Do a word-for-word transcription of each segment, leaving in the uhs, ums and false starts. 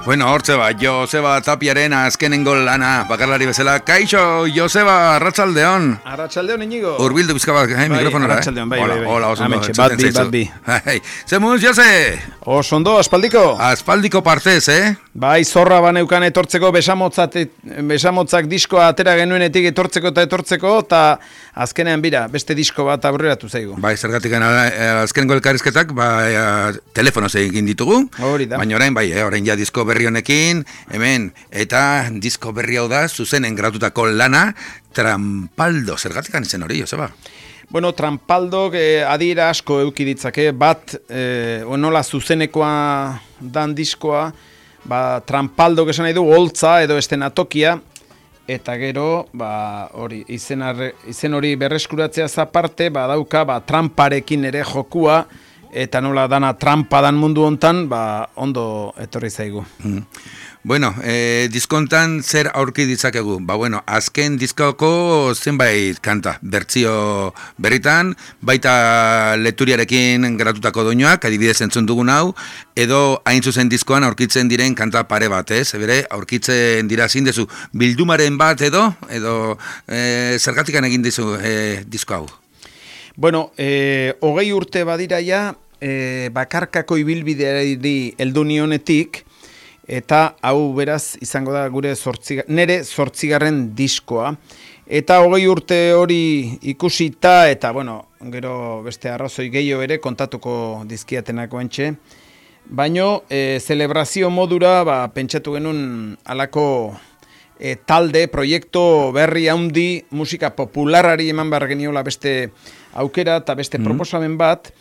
Bueno, hortze ba, Joseba Tapiaren azkenengo lana, bakarlari bezala. Kaixo, Joseba, arratsaldeon. Arratsaldeon, Iñigo. Urbildu bizka bat, eh, mikrofonora, eh? Arratsaldeon, bai, bai, bai. Hola, oso ondo, bat bi, bat bi. Zemuz, Jose? Oso ondo, aspaldiko? Aspaldiko partez, eh? Bai, zorra baneukan etortzeko besamotzat, besamotzak diskoa atera genuenetik etortzeko eta etortzeko, eta azkenean bira, beste disko bat aurreratu zaigu. Bai, zergatik azkenengo elkarrizketak, bai, telefonoz egin ditugu. Hori da. Baina orain, bai, eh, orain ja disko berri honekin, hemen, eta disko berri hau da, zuzenen gratutako lana, Trampaldo, zergatik anitzen hori, Joseba? Bueno, Trampaldo eh, adira asko euki ditzake, bat, eh, nola zuzenekoa dan diskoa, ba, Trampaldo esan nahi du, holtza edo estenatokia, eta gero, ba, hori, izen, arre, izen hori berreskuratzea zaparte, ba, dauka, ba, tramparekin ere jokua, eta nola dana trampa dan mundu hontan, ba, ondo etorri zaigu. Mm. Bueno, eh, diskontan zer aurki ditzakegu? Ba, bueno, azken diskoko zenbait kanta, bertsio berritan, baita leturiarekin gratutako doinoak, adibidez entzun dugun hau, edo hain zuzen diskoan aurkitzen diren kanta pare bat, ez? Ebere, aurkitzen dira zindezu bildumaren bat edo, edo eh, zergatikan egin dizu eh, disko hau? Bueno, eh, hogei urte badira ja, eh, bakarkako ibilbideari heldu nionetik, eta hau beraz izango da gure zortziga, nere zortzigarren diskoa. Eta hogei urte hori ikusita, eta bueno, gero beste arrazoi gehiago ere kontatuko dizkiatenako entxe. Baino, e, zelebrazio modura, ba, pentsatu genuen alako e, talde, proiektu berri handi, musika popularari eman behar geniola beste aukera eta beste mm. proposamen bat,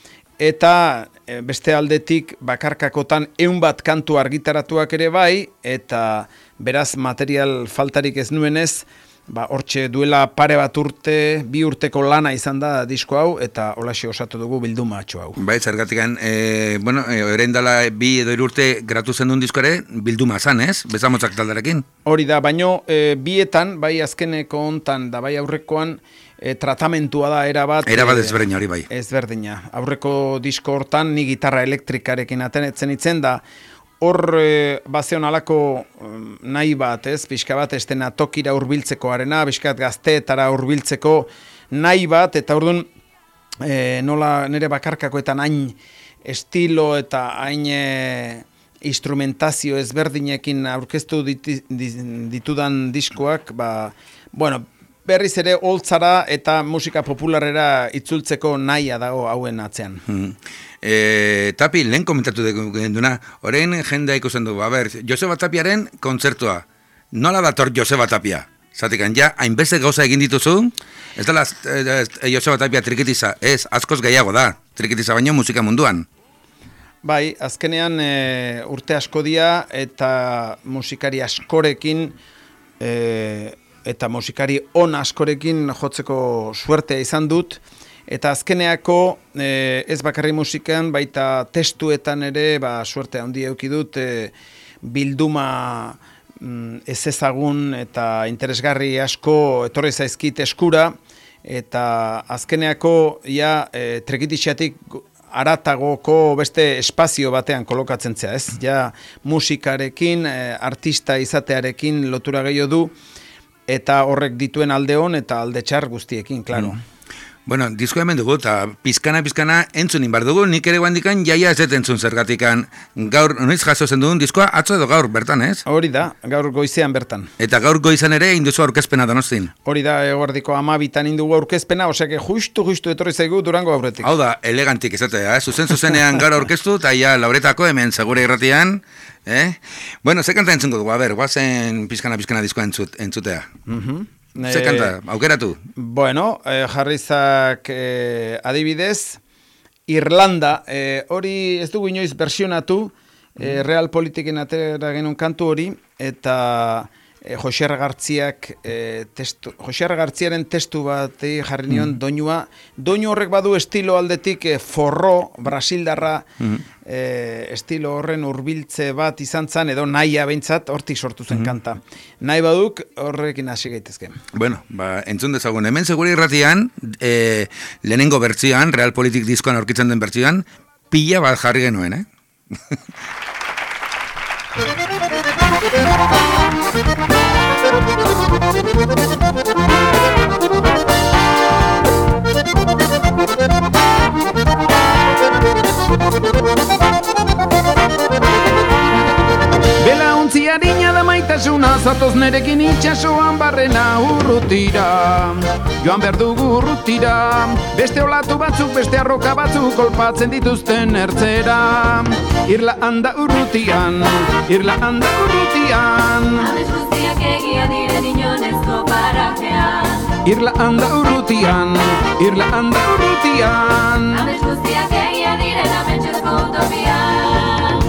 eta beste aldetik bakarkakotan ehun bat kantu argitaratuak ere bai, eta beraz material faltarik ez nuenez, ba, hortxe duela pare bat urte, bi urteko lana izan da disko hau, eta holaxe osatu dugu bilduma atxo hau. Bai, zergatikan, e, bueno, orain dela bi edo hiru urte gratu zen duen disko ere, bilduma zan, ez? Besamotzak taldarekin. Hori da, baino e, bietan, bai azkeneko hontan da bai aurrekoan, E, tratamentua da erabat... Erabat ezberdina hori bai. Ezberdina. Aurreko disko hortan ni gitarra elektrikarekin atenetzen itzen da, hor e, bazeon alako nahi bat, ez? Pixka bat estena tokira hurbiltzeko arena, pixkat gazteetara hurbiltzeko nahi bat, eta orduan e, nola nire bakarkakoetan hain estilo eta hain e, instrumentazio ezberdinekin aurkeztu dit, ditudan diskoak, ba, bueno, berriz ere holtzara eta musika popularera itzultzeko nahia dago hauen atzean. Hmm. E, tapi, lehen komentatu duguna, orain jendea ikusten dugu, a ber, Joseba Tapiaren kontzertua, nola dator Joseba Tapia? Zatikan, ja, hainbeste gauza egin dituzu, ez dela e, e, Joseba Tapia trikitiza, ez, askoz gehiago da, trikitiza baino musika munduan. Bai, azkenean e, urte asko dia eta musikari askorekin e, eta musikari on askorekin jotzeko suertea izan dut, eta azkeneako e, ez bakarri musikan, baita testuetan ere, ba, suertea handi eduki dut, e, bilduma mm, ez ezagun eta interesgarri asko etorri zaizkit eskura, eta azkeneako ja e, trekitixatik aratagoko beste espazio batean kolokatzen zea, ez? Ja musikarekin, e, artista izatearekin lotura gehiago du, eta horrek dituen alde hon eta alde txar guztiekin, klaro. Mm. Bueno, disko hemen dugu, eta pizkana-pizkana entzun inbar dugu, nik ere guandikan jaia ez entzun zergatikan. Gaur, noiz jaso zen dugun diskoa, atzo edo gaur bertan, ez? Hori da, gaur goizean bertan. Eta gaur goizan ere induzu aurkezpena Donostin. Hori da, eguardiko amabitan indugu aurkezpena, oseak justu-justu etorri zaigu Durango aurretik. Hau da, elegantik ezatea, eh? Zuzen-zuzenean gaur aurkeztu, eta ja, lauretako hemen segure irratian, eh? Bueno, ze kanta entzungo dugu, a ber, guazen pizkana-pizkana diskoa entzut, entzutea. Mhm. Ze kanta, aukeratu? Bueno, eh, jarrizak eh, adibidez, Irlanda, eh, hori ez dugu inoiz versionatu, eh, Real Politiken atera genuen kantu hori, eta eh, Jose Gartziak, eh, testu, Jose Gartziaren testu bat eh, jarri nion mm. doinua. Doinu horrek badu estilo aldetik eh, forro, brasildarra, mm. eh, estilo horren hurbiltze bat izan zan, edo nahia behintzat, hortik sortu zen mm. kanta. Nahi baduk, horrekin hasi gaitezke. Bueno, ba, entzun dezagun, hemen segure irratian, eh, lehenengo bertzioan, Realpolitik diskoan aurkitzen den bertzioan, pila bat jarri genuen, eh? Belauntzi harina da maitasuna, zatoz nerekin itxasoan barrena urrutira. Joan behar dugu urrutira, beste olatu batzuk, beste arroka batzuk kolpatzen dituzten ertzera. Irla handa urrutian, irla handa urrutian. Abes guztiak egia diren inonezko parajean. Irla handa urrutian, irla handa urrutian. Abes guztiak egia diren ametxezko utopian.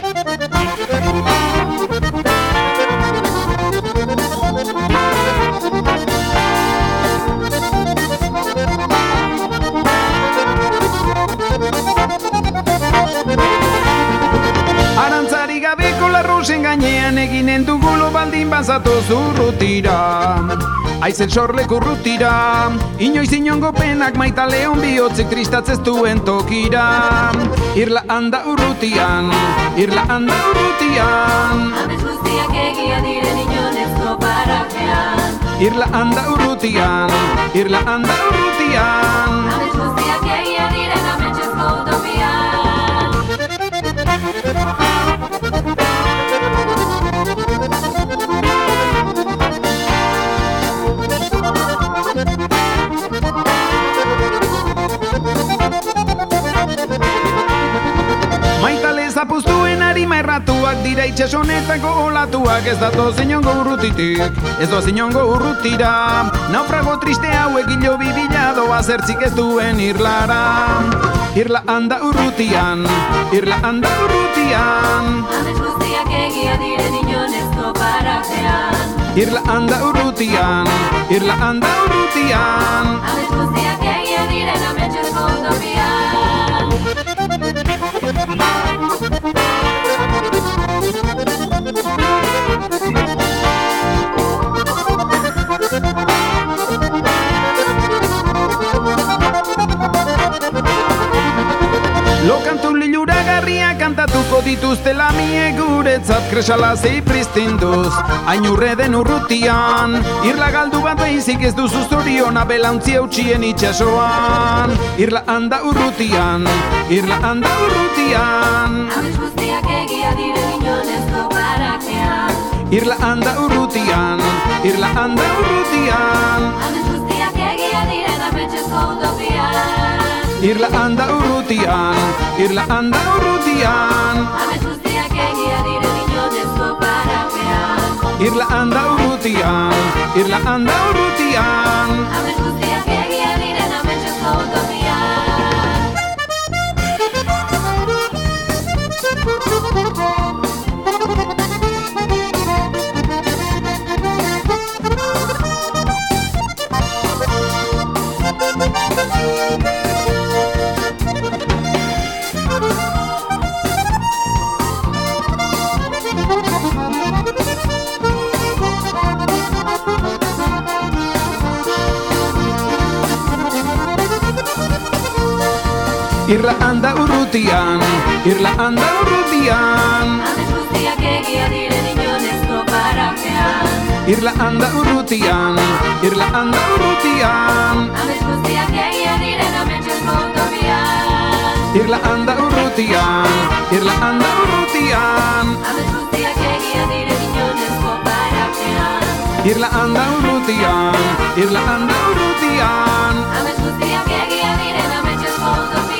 Arantzari gabeko larrozen gainean eginen dugulo baldin bazatoz urrutira. Aizel sorleku urrutira, inoiz inongo penak maita leon bihotzik tristatzez duen tokira. Irla handa urrutian, irla handa urrutian. Abes guztiak egia diren inonezko parajean. Irla handa urrutian, irla handa urrutian. Abes guztiak egia diren ametxezko utopian. Maitale zapuztuen harima erratuak dira itxasonetako olatuak, ez datoz inongo urrutitik, ez doaz inongo urrutira. Naufrago triste hauek hilo bibila doa zertzik ez duen irlara. Irla handa urrutian, irla handa urrutian. Abes guztiak egia diren inonezko parajean. Irla handa urrutian, irla handa urrutian. Abes guztiak egia diren ametxezko utopian. Lokantu liluragarria kantatuko dituzte lamie guretzat kresala zei pristinduz. Ainurre den urrutian, irla galdu bat behizik ez duzu zoriona belauntzi eutxien itxasoan. Irla handa urrutian, irla handa urrutian. Abes guztiak egia diren inonezko parajean. Irla handa urrutian, irla handa urrutian. Abes guztiak egia diren ametxezko utopian. Irla handa urrutian, irla handa urrutian. Abes guztiak egia diren inonezko parajean. Irla handa urrutian, irla handa urrutian. Abes guztiak egia diren ametxezko utopian. Irla handa urrutian, irla handa urrutian. Abes guztiak egia diren inonezko parajean. Irla handa urrutian, irla handa urrutian. Abes guztiak egia diren ametxezko utopian. Irla handa urrutian, irla handa urrutian. Abes guztiak egia diren inonezko parajean. Irla handa urrutian, irla handa urrutian. Abes guztiak egia diren ametxezko utopian.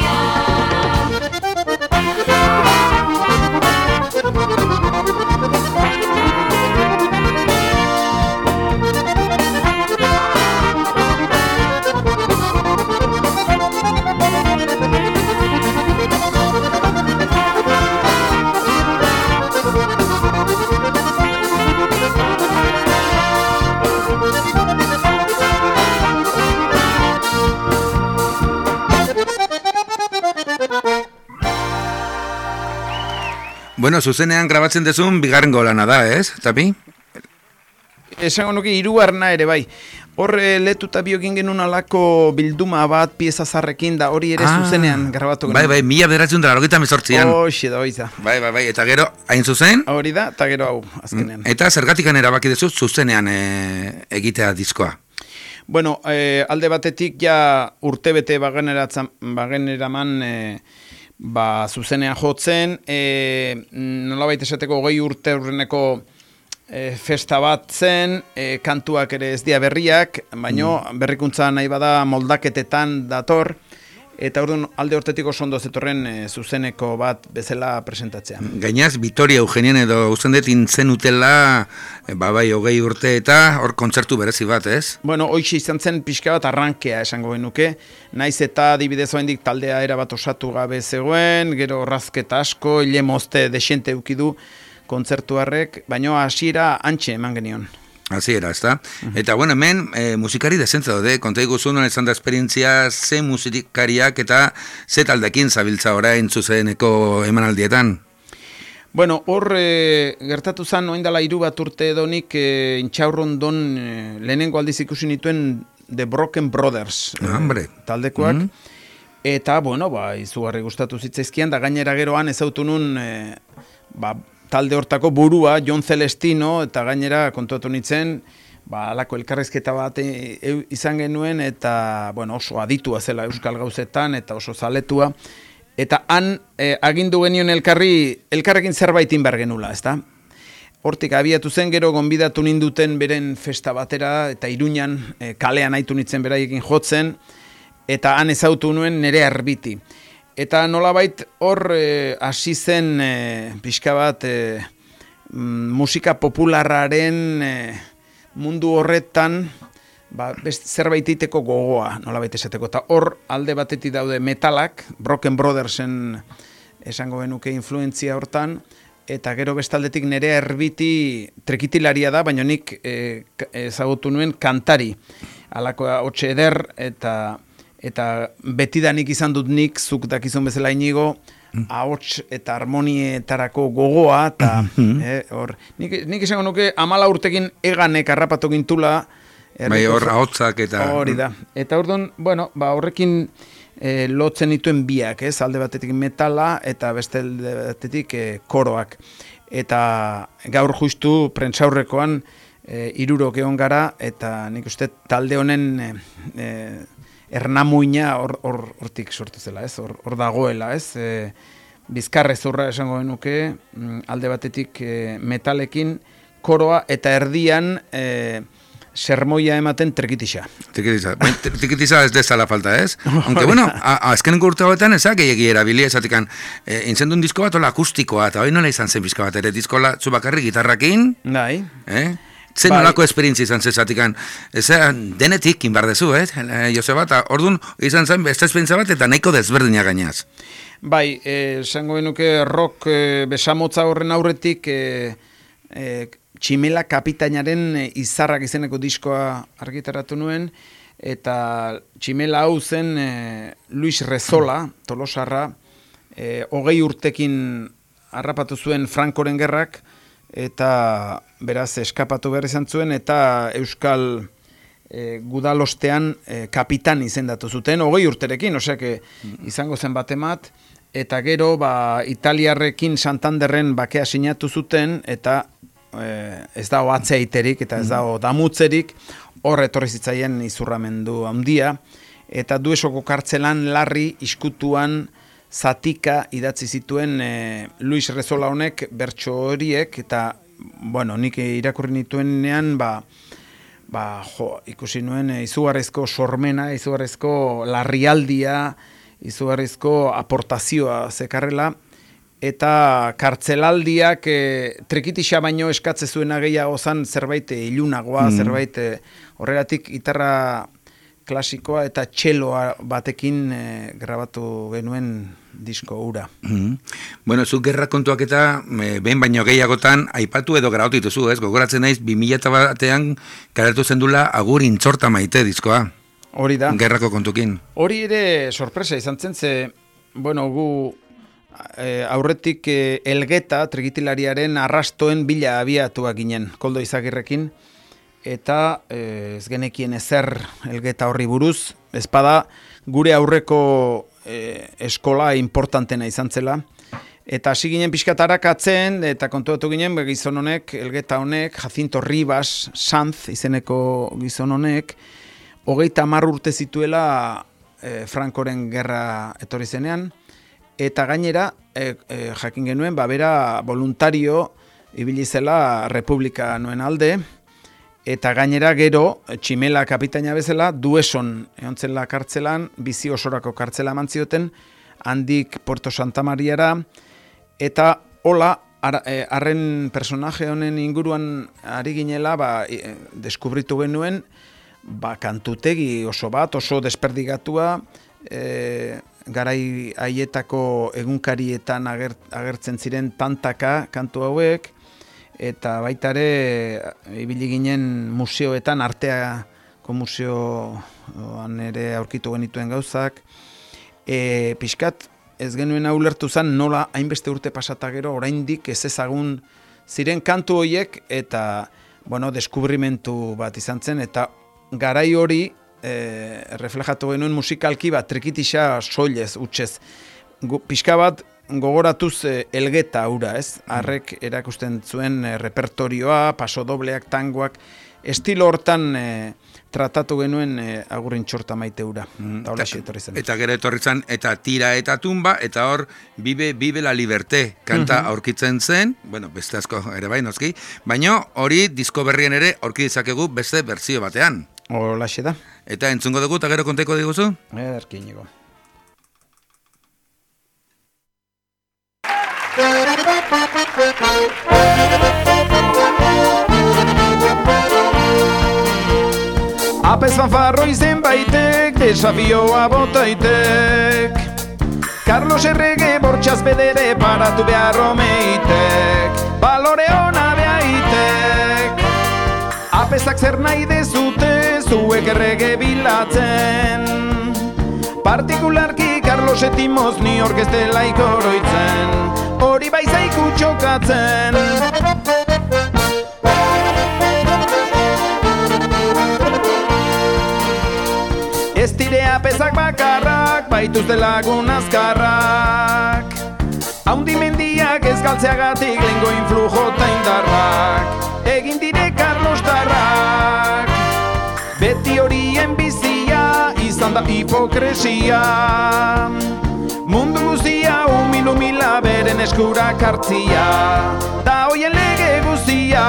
Bueno, zuzenean grabatzen dezun bigarren golana da, ez, Tapi? Esango nuke hirugarrena ere bai. Horre letuta biokin genuen alako bilduma bat pieza zarrekin da hori ere Ah, zuzenean grabatu genuen. Bai, bai, mila bederatzen dara, hogeita mezortzian. Hoxe da, hoiza. Bai, bai, bai, eta gero, hain zuzen, Hori da, eta gero hau, azkenean. eta zergatikan erabaki duzu zuzenean e, egitea diskoa. Bueno, eh, alde batetik ja urtebete bageneraman eh, ba, zuzenean jotzen, eh, nolabait esateko hogei urte urreneko eh, festa bat zen, eh, kantuak ere ez dia berriak, baino mm. berrikuntza nahi bada moldaketetan dator, eta orduan alde hortetik oso ondo zetorren e, zuzeneko bat bezala presentatzea. Gainaz, Vitoria Eugenien edo uzendet intzen utela, e, ba bai, hogei urte eta hor kontzertu berezi bat, ez? Bueno, hoxe izan zen pixka bat arrankea esango genuke, naiz eta adibidez oraindik taldea era bat osatu gabe zegoen, gero razketa asko, hile mozte desente ukidu kontzertu harrek, baino hasiera antxe eman genion. Así era, ezta? Eta, bueno, hemen e, musikari dezentza daude, konta iguzu non izan da esperientzia ze musikariak eta ze taldekin zabiltza orain zuzeneko emanaldietan. Bueno, hor e, gertatu zen, oindala hiru bat urte edonik e, intxaurrondon e, lehenengo aldiz ikusi nituen The Broken Brothers Ah, hombre. e, taldekoak. Mm. Eta, bueno, ba, izugarri gustatu zitzaizkian, da gainera geroan ezautu nun e, ba, talde hortako burua, John Celestino, eta gainera kontuatu nintzen, ba, alako elkarrezketa bat e, e, izan genuen, eta bueno, oso aditua zela euskal gauzetan, eta oso zaletua. Eta han e, agindu genion elkarri, elkarrekin zerbait inbar genula, ezta? Hortik abiatu zen, gero gonbidatu ninduten beren festa batera, eta Iruñan e, kalean aitu nintzen beraiekin jotzen, eta han ezautu nuen nere arbiti. Eta nolabait hor hasi e, zen e, pixka bat e, musika popularraren e, mundu horretan ba, best, zerbait iteko gogoa, nolabait esateko. Eta hor alde batetik daude metalak, Broken Brothersen esango genuke influentzia hortan, eta gero bestaldetik nere erbiti trekitilaria da, baina nik e, ezagutu nuen kantari. Alakoa hotxe eder eta... Eta betidanik izan dut nik, zuk dakizun bezala inigo, ahots eta harmonietarako gogoa, eta eh, hor, nik, nik esango nuke amala urtekin eganek harrapatu gintula. Bai, hor ahotsak eta... Hori da. Eta orduan, bueno, ba, horrekin eh, lotzen dituen biak, ez? Alde batetik metala eta beste alde batetik eh, koroak. Eta gaur justu prentsaurrekoan eh, irurok egon gara, eta nik uste talde honen... Eh, ernamuina hor hortik sortu zela, ez? Hor, hor dagoela, ez? E, bizkarrezurra esango genuke, alde batetik e, metalekin, koroa eta erdian e, sermoia ematen trikitisa. Trikitisa. Trikitisa ez dezala falta, ez? Aunque, bueno, azkenengo urte hauetan ezak gehiagi erabili, ezatikan, e, inzendun disko bat ola akustikoa, eta hori nola izan zen bizka bat, ere diskola zu bakarri gitarrakin, Dai. eh? Zen bai. Nolako esperientzia izan zezatikan, ez denetik inbardezu, eh? Joseba, eta orduan izan zen beste esperientzia bat eta nahiko desberdina gainaz. Bai, esango genuke rock e, besamotza horren aurretik e, e, Tximela Kapitainaren izarrak izeneko diskoa argitaratu nuen, eta Tximela hau zen e, Luis Rezola, tolosarra, e, hogei urtekin harrapatu zuen Frankoren gerrak, eta beraz eskapatu behar izan zuen, eta Euskal e, Gudalostean e, kapitan izendatu zuten, hogei urterekin, osea, izango zen batemat, eta gero ba, Italiarrekin Santanderren bakea sinatu zuten, eta e, ez dago atzeiterik, eta ez dago damutzerik, hor etorri zitzaien izurramendu handia, eta Duesoko kartzelan larri iskutuan zatika idatzi zituen e, Luis Rezola honek bertso horiek, eta, bueno, nik irakurri nituenean, ba, ba, jo, ikusi nuen e, izugarrizko sormena, izugarrizko larrialdia, izugarrizko aportazioa zekarrela, eta kartzelaldiak e, trikitisa baino eskatze zuena gehiago zan zerbait ilunagoa, mm. zerbait e, horregatik gitarra klasikoa eta txeloa batekin e, grabatu genuen disko hura. Mm. Bueno, zu gerra kontuak eta e, behin baino gehiagotan aipatu edo grabatu dituzu, ez? Gogoratzen naiz bi mila batean karatu zendula Agur Intzorta Maite diskoa. Hori da. Gerrako kontukin. Hori ere sorpresa izan zen, ze, bueno, gu e, aurretik e, Elgeta, trikitilariaren arrastoen bila abiatuak ginen, Koldo Izagirrekin, eta e, ez genekien ezer Elgeta horri buruz, ezpada gure aurreko e, eskola importantena izan zela, eta hasi ginen pixkat arakatzen, eta kontuatu ginen gizon honek, Elgeta honek, Jacinto Rivas Sanz izeneko gizon honek, hogeita hamar urte zituela e, Francoren gerra etorri zenean, eta gainera e, e, jakin genuen, ba, bera voluntario ibili zela Republika nuen alde, eta gainera gero, Tximela kapitaina bezala, Dueson egon zela kartzelan, bizi osorako kartzela eman zioten, handik Puerto Santa Mariara, eta hola, harren personaje honen inguruan ari ginela, ba, e, deskubritu genuen, ba, kantutegi oso bat, oso desperdigatua, e, garai haietako egunkarietan ager, agertzen ziren tantaka kantu hauek, eta baita ere ibili ginen museoetan, arteako museoan ere aurkitu genituen gauzak, e, pixkat ez genuen ulertu zen nola hainbeste urte pasata gero oraindik ez ezagun ziren kantu horiek, eta bueno, deskubrimentu bat izan zen, eta garai hori e, reflejatu genuen musikalki bat trikitisa soilez, utxez. Pixka bat gogoratuz e, Elgeta hura, ez? Harrek erakusten zuen e, repertorioa, pasodobleak, tangoak, estilo hortan e, tratatu genuen e, agurrin txorta maite hura. Mm, eta, eta, eta gero etorri zen, eta tira eta tumba, eta hor, bibe, bibe la liberté kanta mm-hmm. aurkitzen zen, bueno, beste asko ere bai noski, baina hori disko berrien ere aurki ditzakegu beste berzio batean. Holaxe da. Eta entzungo dugu, eta gero konteko diguzu? Ederki inigo. Apez fanfarro izen baitek, desafioa botaitek, Carlos Errege bortxaz bedere paratu behar omeitek, balore hona behaitek. Apezak zer nahi dezute, zuek errege bilatzen, partikularki Carlos etimoz ni orkestela ikoroitzen, hori baizaiku txokatzen. Ez dire apezak bakarrak, baituzte lagun azkarrak, haundimendiak ez galtzeagatik lengo influjo ta indarrak, egin dire Carlos darrak, beti horien bizia izan da hipokresia, mundu guztia umil umila beren eskura kartzia, da hoien lege guztia.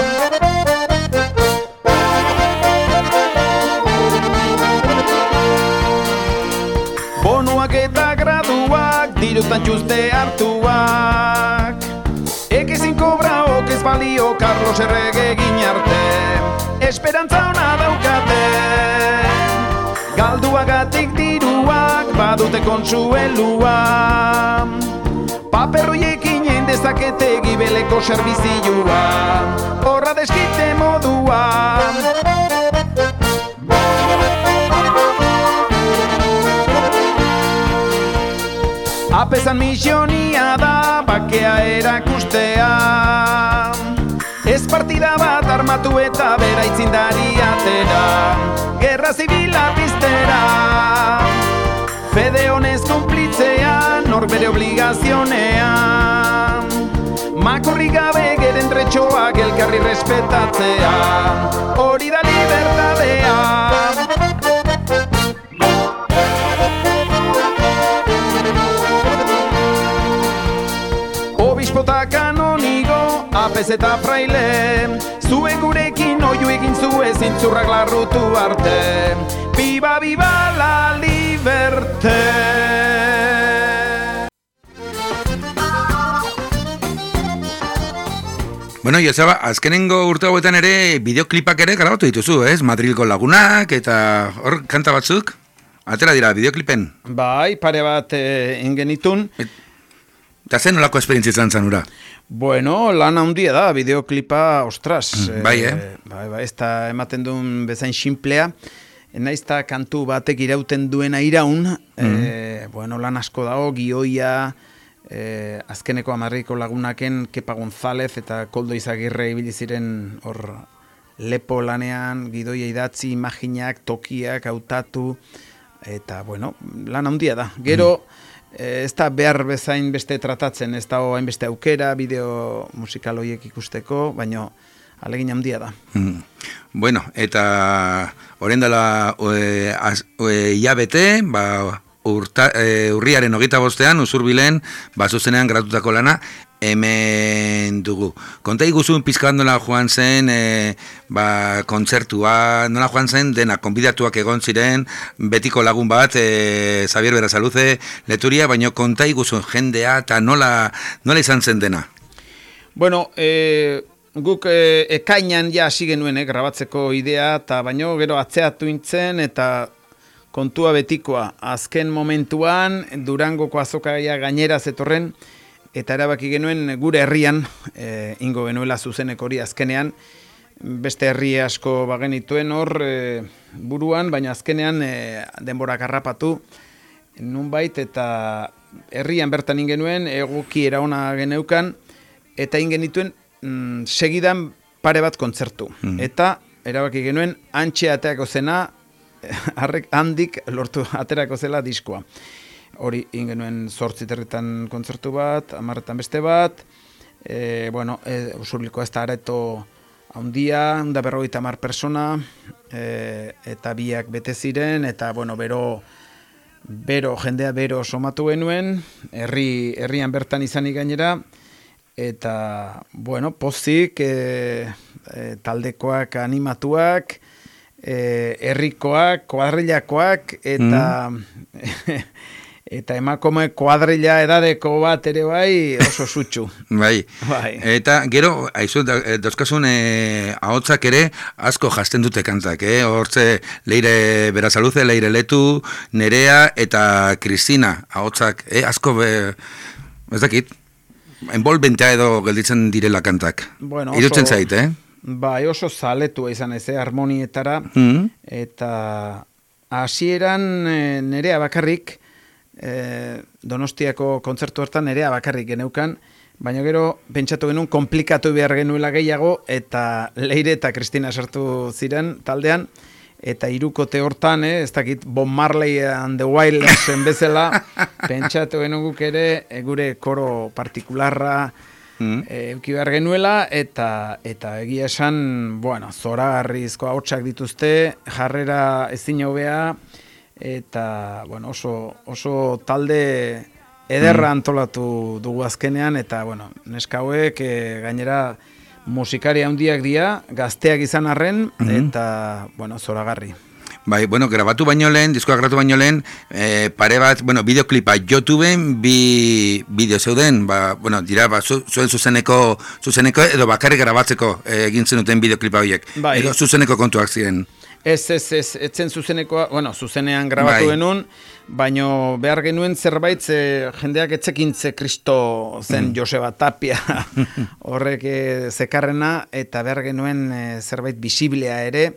Bonuak eta graduak, dirutan txuste hartuak, ekezin kobra okez balio Carlos Errege egin arte, esperantza hona daukate, galduagatik diruak badute kontsuelua, paperroiekin egin dezakete gibeleko servizioa, horra deskite modua. Apezan misionia da, bakea erakustea, ez partida bat armatu eta bera itzindari atera, gerra zibila piztera, fede honez konplitzea, nor bere obligazionea, makurri gabe geren tretxoak elkarri respetatzea, hori da libertadea. Obispota kanonigo, apez eta fraile, zue gurekin oiu egin zue zintzurrak larrutu arte, viva, viva la liberté. Bueno, Joseba, azkenengo urte hauetan ere bideoklipak ere grabatu dituzu, ez? Madrilgo lagunak eta hor kanta batzuk, atera dira bideoklipen. Bai, pare bat eh, ingenitun. Et... Eta zen nolako esperientzia izan zen ura? Bueno, lan handia da, bideoklipa, ostras. Mm, bai, eh? Bai, bai, ez da ematen duen bezain simplea. Naiz eta kantu batek irauten duena iraun. Mm. E, bueno, lan asko dago, gioia, e, azkeneko amarriko lagunaken, Kepa González eta Koldo Izagirre ibili ziren hor lepo lanean, gidoia idatzi, imaginak, tokiak, hautatu, eta, bueno, lan handia da. Gero, mm. ez da behar bezain beste tratatzen, ez da hainbeste aukera, bideo musikal horiek ikusteko, baina alegin handia da. Mm. Bueno, eta orain dela e, e, ilabete, ba, urta, e, urriaren hogeita bostean, Usurbilen, ba, zuzenean gratutako lana, hemen dugu. Konta iguzun pizka bat nola joan zen, e, ba, kontzertua, nola joan zen, dena, konbidatuak egon ziren, betiko lagun bat, e, Xavier Berasaluze, Leturia, baina konta iguzun jendea, eta nola, nola izan zen dena? Bueno, e, guk e, ekainan ja hasi genuen, eh, grabatzeko idea, eta baino gero atzeatu intzen, eta kontua betikoa, azken momentuan, Durangoko azokaia gainera zetorren, eta erabaki genuen gure herrian, e, ingo genuela zuzeneko hori azkenean, beste herri asko bagenituen hor e, buruan, baina azkenean e, denborak harrapatu, nunbait, eta herrian bertan ingenuen, egoki eraona geneukan, eta ingenituen mm, segidan pare bat kontzertu. Mm. Eta erabaki genuen, antxe aterako zena, harrek handik lortu aterako zela diskoa. Hori ingenuen zortzi territan kontzertu bat, amarretan beste bat, e, bueno, e, Usurbileko ez da areto handia, da berrogeita hamar persona, e, eta biak bete ziren, eta, bueno, bero, bero, jendea bero somatu genuen, herri, herrian bertan izanik gainera, eta, bueno, pozik, e, e, taldekoak animatuak, e, herrikoak, kuadrillakoak, eta... Mm. Eta emakume kuadrilla edadeko bat ere bai oso sutxu. Bai. Bai. Eta gero, haizu, dauzkasun e, ahotsak ere asko jasten dute kantak, eh? Hortze Leire Berasaluze, Leire Letu, Nerea eta Kristina ahotsak, eh? Asko, be, ez dakit, envolventea edo gelditzen direla kantak. Bueno, irutzen zait, eh? Bai, oso zaletua izan ez, eh? Harmonietara, mm. eta hasieran e, Nerea bakarrik, E, Donostiako kontzertu hartan nerea bakarrik geneukan, baina gero pentsatu genuen komplikatu behar genuela gehiago, eta Leire eta Kristina sartu ziren taldean, eta hirukote hortan, eh, ez dakit Bob Marley and the Wailers bezala, pentsatu genuen guk ere e, gure koro partikularra mm. e, euki behar genuela, eta, eta egia esan, bueno, zoragarrizko ahotsak dituzte, jarrera ezin hobea, eta bueno, oso, oso talde ederra antolatu dugu azkenean, eta bueno, neska hauek e, gainera musikari handiak dira, gazteak izan arren, mm-hmm. eta bueno, zoragarri. Bai, bueno, grabatu baino lehen, diskoa grabatu baino lehen, e, pare bat, bueno, bideoklipa YouTubeen bi bideo zeuden, ba, bueno, dira, ba, zu, zuen zuzeneko, zuzeneko edo bakarrik grabatzeko e, egin zenuten bideoklipa horiek, bai. Edo zuzeneko kontuak ziren. Ez, ez, ez, etzen zuzenekoa, bueno, zuzenean grabatu bai. Genuen, baino behar genuen zerbait, ze, jendeak etzekintze Kristo zen mm. Joseba Tapia horrek zekarrena, eta behar genuen e, zerbait bisiblea ere,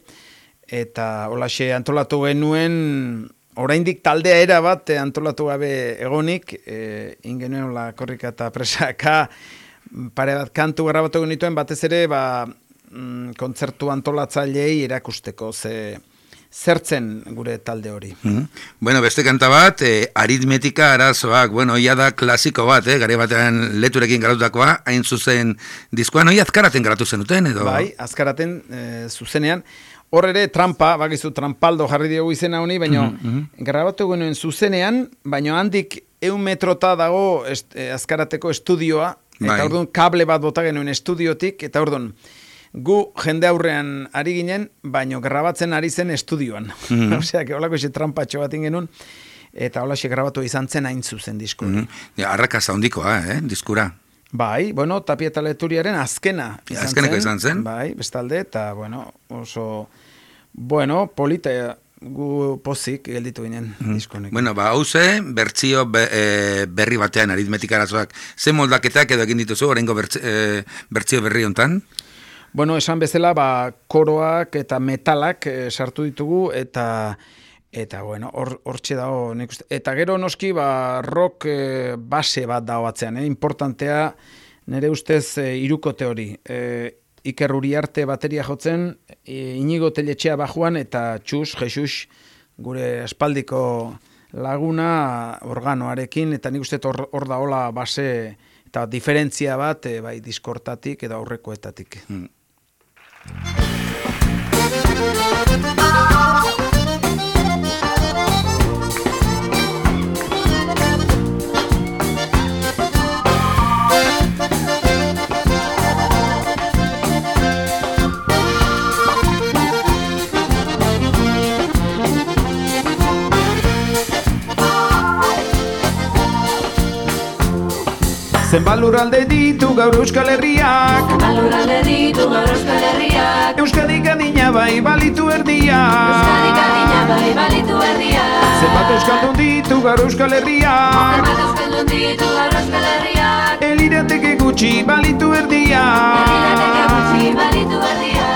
eta holaxe antolatu genuen, oraindik taldea era bat antolatu gabe egonik, e, ingenuen la korrika eta presaka, pare bat kantu grabatu genituen, batez ere, ba, Mm, kontzertu antolatzaileei erakusteko ze zertzen gure talde hori. Mm. Bueno, beste kanta bat, e, aritmetika arazoak, bueno, ia da klasiko bat, eh, gare batean Leturekin garatutakoa, hain zuzen diskoan, hoi azkaraten garatu zenuten, edo? Bai, azkaraten e, zuzenean, hor ere trampa, bakizu trampaldo jarri diogu izena honi, baina mm-hmm. grabatu genuen zuzenean, baina handik eun metrota dago est, e, azkarateko estudioa, eta bai. Orduan kable bat bota genuen estudiotik, eta orduan, gu jende aurrean ari ginen, baino grabatzen ari zen estudioan. Mm-hmm. Osea, que holako ese trampatxo bat ingenun, eta holaxe grabatu izan zen hain zuzen disko. Mm-hmm. Ja, arrakasta hondikoa, eh, diskura. Bai, bueno, Tapia eta Leturiaren azkena izan ja, azkeneko zen. izan zen. Bai, bestalde, eta, bueno, oso, bueno, polita, gu pozik gelditu ginen mm-hmm. diskonek. Bueno, ba, hauze, bertzio be, e, berri batean aritmetika arazoak. Ze moldaketak edo egin dituzu, oraingo bertz, e, bertzio berri hontan? Bueno, esan bezala, ba, koroak eta metalak e, sartu ditugu, eta, eta bueno, hortxe or, dago, nik uste. Eta gero noski, ba, rock e, base bat dago batzean, eh? Importantea, nire ustez, e, irukote hori. E, Iker Uriarte bateria jotzen, Inigo Teletxea bajuan eta Txus, Jesus, gure espaldiko laguna organoarekin, eta nik uste hor, hor da hola base eta diferentzia bat, e, bai diskortatik edo aurrekoetatik. Hmm. Zenbat lurralde ditu gaur Euskal Herriak, Zenbat lurralde ditu gaur Euskal Herriak, Euskadik adina bai balitu erdiak, Euskadik adina bai balitu erdiak, zenbat euskaldun ditu gaur Euskal Herriak, Zenbat euskaldun ditu gaur Euskal Herriak, elirateke gutxi balitu erdiak, elirateke gutxi balitu erdiak.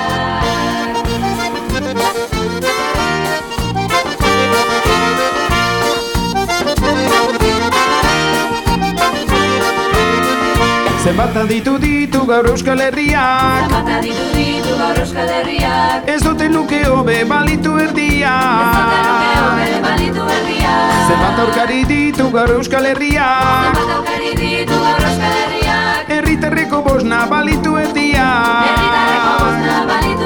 Zenbat aditu ditu gaur Euskal Herriak, Zenbat aditu ditu gaur Euskal Herriak, ez dute luke hobe balitu ez dute erdiak, luke hobe balitu erdiak, zenbat aurkari ditu gaur Euskal Herriak, Zenbat aurkari ditu gaur Euskal Herriak, herritarreko bosna balitu erdiak, herritarreko bosna balitu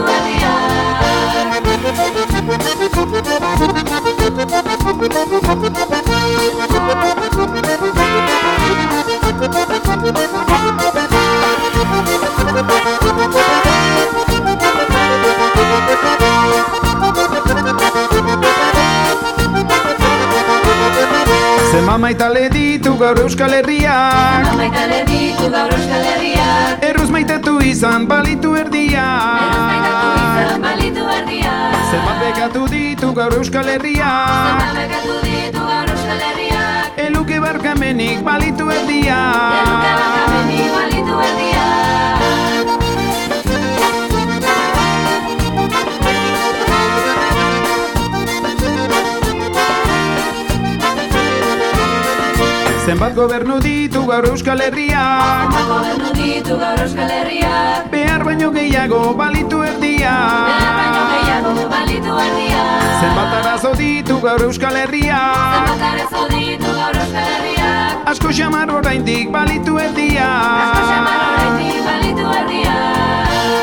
Zema maitale ditu gaur Euskal Herriak, Maitale ditu gaur Euskal Herriak, erruz maitatu izan balitu erruz maitatu erdiak, izan balitu erdiak, zenbat bekatu ditu gaur Euskal Herriak, Zenbat bekatu ditu gaur Euskal Herriak, eluke barkamenik balitu erdiak, eluke barkamenik balitu erdiak. zenbat gobernu ditu gaur Euskal Herriak, Zenbat gobernu ditu gaur Euskal Herriak, behar baino gehiago balitu behar baino erdiak, gehiago balitu erdiak, zenbat arazo ditu gaur Euskal Herriak, Zenbat arazo ditu gaur Euskal Herriak, asko xamar oraindik balitu asko erdiak, xamar oraindik balitu erdiak.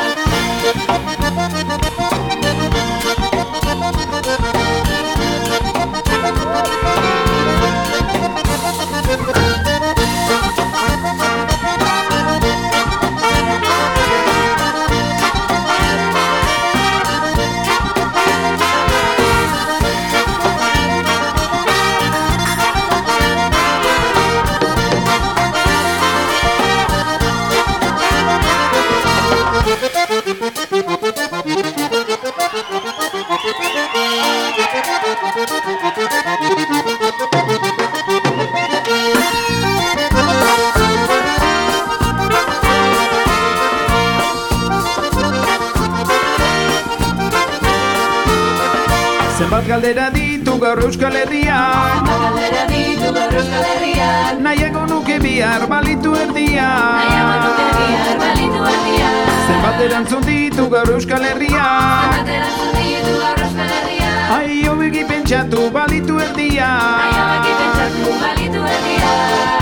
Zenbat galdera ditu gaur Euskal Herriak, Zenbat galdera ditu gaur Euskal Herriak, nahiago nuke bihar balitu nahiago nuke erdiak, bihar balitu erdiak, zenbat erantzun ditu gaur Euskal Herriak, Zenbat erantzun ditu gaur Euskal Herriak, ai hobeki pentsatu balitu erdiak, nahiago eki pentsatu balitu erdiak.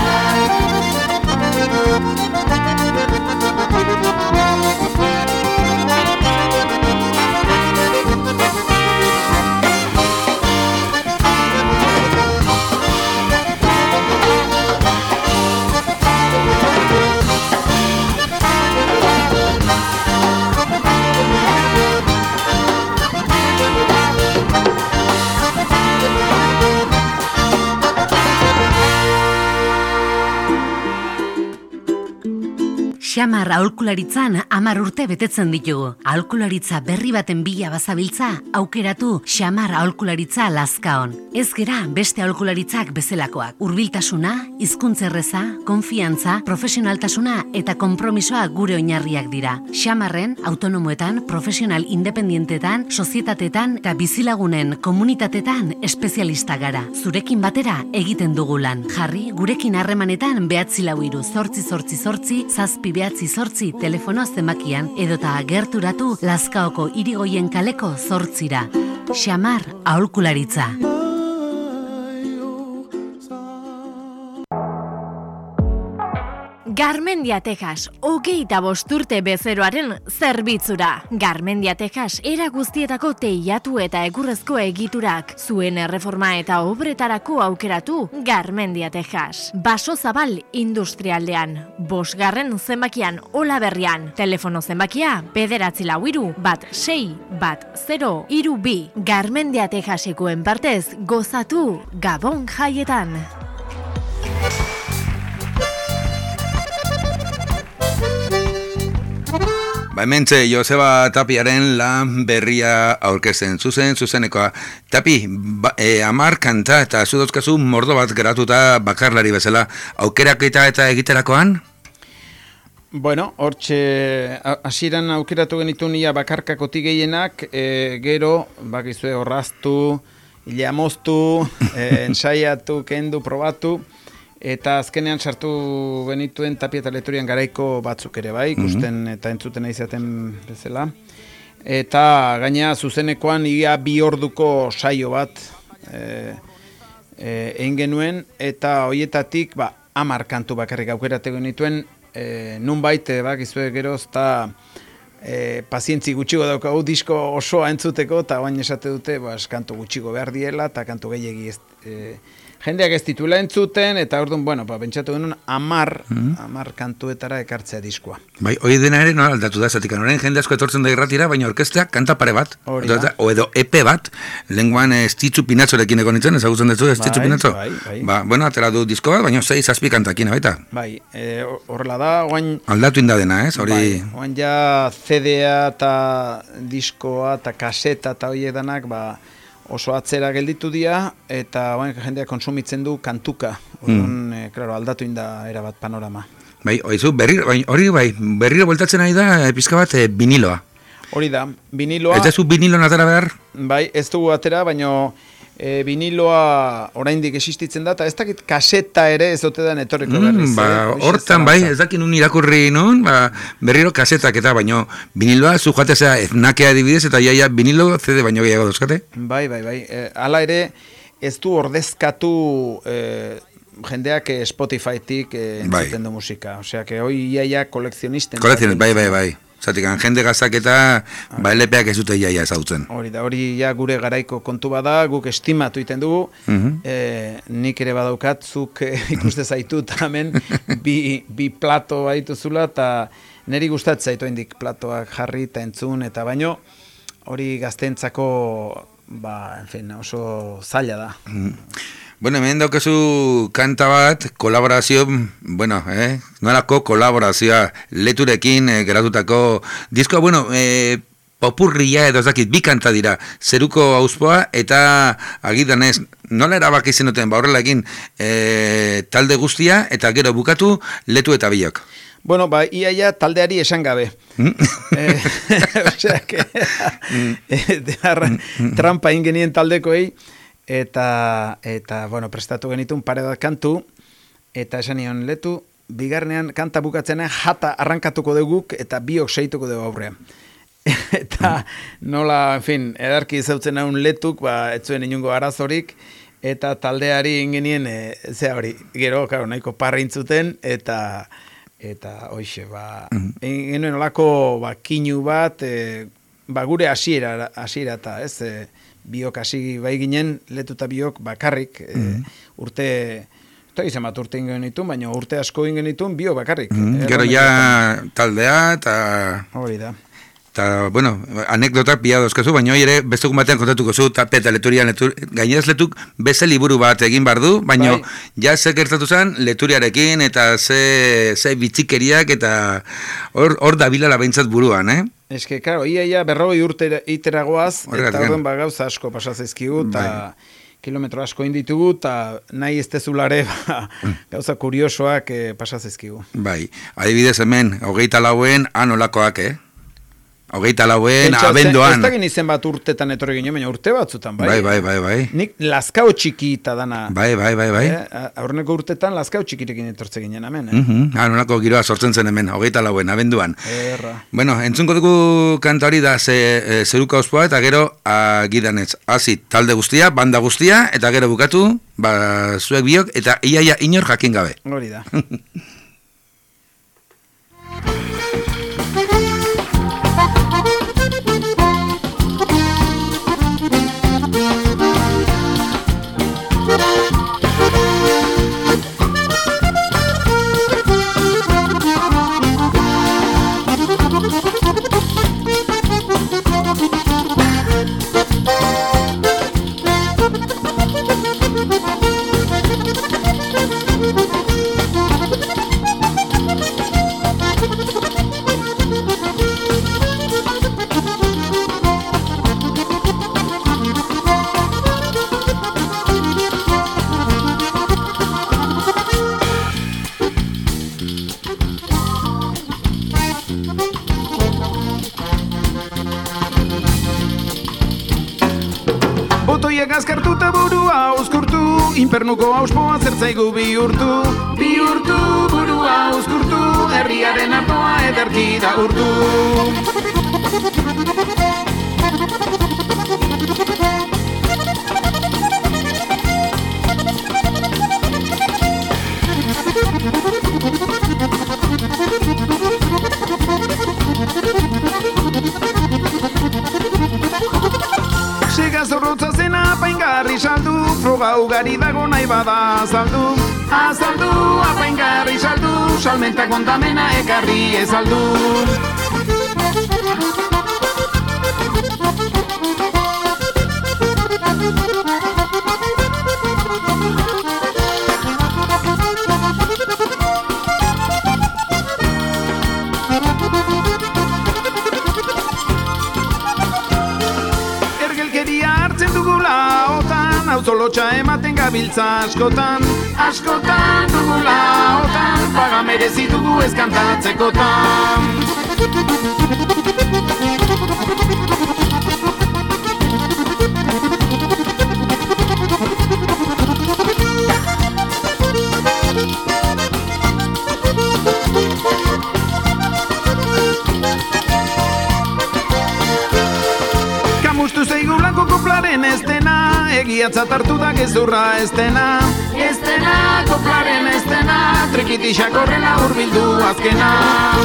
Xamar aholkularitzan hamar urte betetzen ditugu. Aholkularitza berri baten bila bazabiltza, aukeratu Xamar aholkularitza Lazkaon. Ez gera beste aholkularitzak bezalakoak. Hurbiltasuna, hizkuntza erreza, konfiantza, profesionaltasuna eta konpromisoa gure oinarriak dira. Xamarren autonomoetan, profesional independientetan, sozietatetan eta bizilagunen komunitatetan espezialista gara. Zurekin batera egiten dugu lan. Jarri, gurekin harremanetan behatzi lau hiru zortzi zortzi zortzi zazpi behatzi bederatzi zortzi telefono zenbakian edota gerturatu Lazkaoko Irigoien kaleko zortzira. Xamar aholkularitza. Garmendia Texas, hogeita bosturte bezeroaren zerbitzura. Garmendia Texas, era guztietako teilatu eta egurrezko egiturak. Zuen erreforma eta obretarako aukeratu Garmendia Texas. Baso zabal industrialdean. Bosgarren zenbakian Olaberrian. Telefono zenbakia, bederatzi lau hiru, bat sei, bat zero, hiru bi. Garmendia Texasekoen partez, gozatu Gabon jaietan. Ba, hementxe, Joseba Tapiaren lan berria aurkezten, zuzen, zuzenekoa. Tapi, ba, e, amar kanta eta zudozkazu mordo bat geratuta bakarlari bezala, aukeraketa eta egiterakoan? Bueno, hortxe, hasieran aukeratu genitun ia bakarkakotik gehienak, e, gero, bakizue horraztu, ileamoztu, e, ensaiatu, kendu, probatu, eta azkenean sartu genituen Tapia eta Leturian garaiko batzuk ere bai, ikusten eta entzuten izaten bezala. Eta gaina zuzenekoan ia bi orduko saio bat e, e, egin genuen, eta hoietatik ba, amar kantu bakarrik aukeratu genituen, e, nunbait, e, bakizue geroz, eta e, pazientzi gutxigo daukagu disko osoa entzuteko, eta baina esate dute, ba, kantu gutxigo behar diela, eta kantu gehiegi ez, e, jendeak ez titula entzuten, eta orduan, bueno, ba, pentsatu genuen amar, mm-hmm. amar kantuetara ekartzea diskoa. Bai, hori dena ere nola aldatu da, zatik, orain jende asko etortzen da irratira, baina orkestea kanta pare bat, o edo E P bat, lenguan Estitzu Pinatzorekin egon nintzen, ezagutzen dut Estitzu bai, Pinatzo? Bai, bai. Ba, bueno, atera du disko bat, baina zei zazpi kantakin, baita? Bai, e, horrela da, oain... Aldatu inda dena, ez? Hori... Bai, oain ja C D-a eta diskoa eta kaseta eta horiek danak, ba... oso atzera gelditu dira, eta baina jendeak konsumitzen du kantuka. Orduan, mm. e, claro, aldatu inda erabat panorama. Bai, oizu, berriro, bai, hori bai, berriro voltatzen ari da, pizka bat, e, viniloa. Hori da, viniloa... Ez dezu vinilo natara behar? Bai, ez dugu atera, baina e, viniloa oraindik existitzen da, eta ez dakit kaseta ere ez dute da etorriko mm, berriz. Ba, eh? Hortan bai, ez dakit nun irakurri nun, ba, berriro kasetak eta, baino viniloa zu jatezea eznakea adibidez, eta iaia vinilo C D baino gehiago dauzkate? Bai, bai, bai. E, hala ere, ez du ordezkatu e, jendeak Spotify-tik e, entzuten bai. Du musika. Osea, que hoi iaia kolekzionisten. Kolekzionisten, bai, bai, bai. Zatik, jende gazak eta ba, L P-ak ez dute iaia ezautzen. Hori da, hori ja gure garaiko kontu bada, guk estimatu iten dugu, uh-huh. e, nik ere badaukat, zuk e, ikuste zaitu, eta hemen bi, bi plato baituzula, eta niri gustatzen zaitu hendik platoak jarri eta entzun, eta baino, hori gaztentzako, ba, en fin, oso zaila da. Uh-huh. Bueno, hemen daukazu kanta bat, kolaborazio, bueno, eh, nolako kolaborazioa Leturekin eh, geratutako diskoa, bueno, eh, popurria edo ezakit, bi kanta dira, Zeruko Auzpoa eta agidanez, nola erabaki zenuten, ba horrelakin, eh, talde guztia eta gero bukatu Letu eta Bilok. Bueno, ba, iaia taldeari esan gabe. Mm? eh, Osea, que, mm. trampa ingenien taldekoei, Eta, eta, bueno, prestatu genitun pare bat kantu, eta esan nion Letu, bigarnean kanta bukatzena jata arrankatuko duguk, eta biok seituko dugu aurrean. Eta nola, en fin, edarki zautzen haun Letuk, ba, etzuen inungo arazorik, eta taldeari ingenien, e, zea hori, gero, karo, nahiko parrintzuten, eta, eta, hoxe, ba, egin genuen olako, ba, kinu bat, e, ba, gure hasiera, hasiera eta, ez, e, biok hasi bai ginen, Letu eta biok bakarrik, mm. e, urte, eta izan bat urte ingen ditun, baina urte asko ingen ditun, biok bakarrik. Mm. E, Gero ja taldea, eta... Hori da. Eta, bueno, anekdotak pila dozkazu, baina ere bestukun batean kontatuko zu, Tapia eta Leturian, letur, gainez Letuk beste liburu bat egin bar du, baina bai. Ja ze gertatu zen Leturiarekin, eta ze, ze bitzikeriak, eta hor, hor da bilala behintzat buruan, eh? Ez que, karo, ia, ia, berrogei urte iteragoaz, eta horren ba, gauza asko pasatzezkigu, eta bai. Kilometro asko inditugu, eta nahi ez tezulare ba, gauza kuriosoak eh, pasatzezkigu. Bai, adibidez hemen, hogeita lauen, anolakoak, eh? Hogeita lauen, Pentsa, abenduan. Ez dakit izen bat urtetan etorri ginen, baina urte batzutan, bai? Bai, bai, bai, bai. Nik Lazkao txiki eta dana. Bai, bai, bai, bai. Eh, aurreneko urtetan Lazkao txikirekin etortze ginen hemen, eh? Mhm. Ah, nolako giroa sortzen zen hemen, hogeita lauen, abenduan. Erra. Bueno, entzunko dugu kanta hori da ze, e, zeruka ospoa eta gero agidanez. Hasi talde guztia, banda guztia, eta gero bukatu, ba, zuek biok, eta iaia inor jakin gabe. Hori da. Botoiak azkartuta burua auskurtu, infernuko auspoa zertzaigu bihurtu. Bihurtu burua auskurtu, herriaren artoa ederki da urtu. Sega zorrotza zena apaingarri saldu, froga ugari dago nahi bada azaldu. Azaldu, apaingarri saldu, salmenta kontamena ekarri ezaldu. Auzolotxa ematen gabiltza askotan, askotan dugula otan, paga merezi dugu ez kantatzekotan. Kamustu zeigu blanko koplaren estena, egiatzat hartu da gezurra estena. Estena, koplaren estena, trikitixak horrela hurbildu azkena.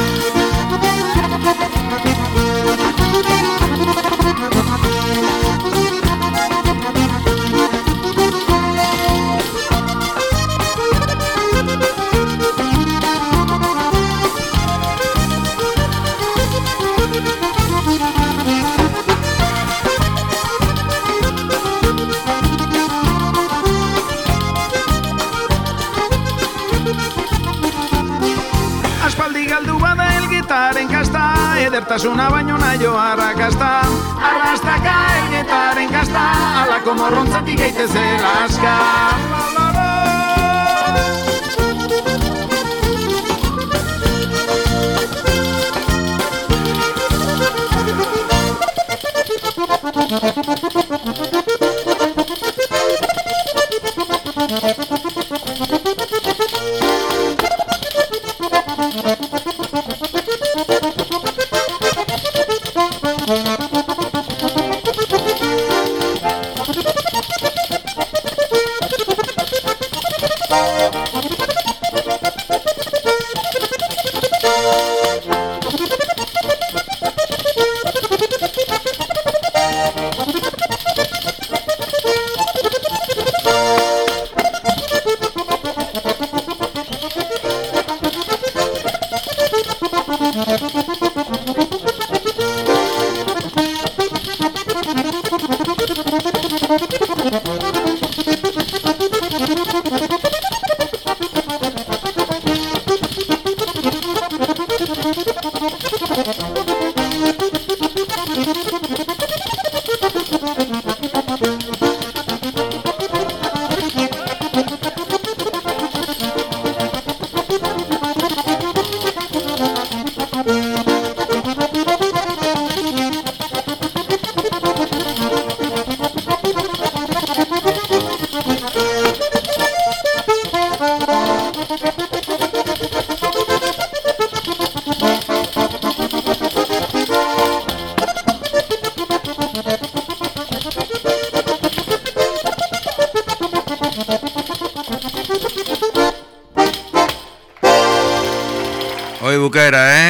Edertasuna baino naio arrakasta, arrastaka elgetaren kasta, alako morrontzatik gaitezela aska.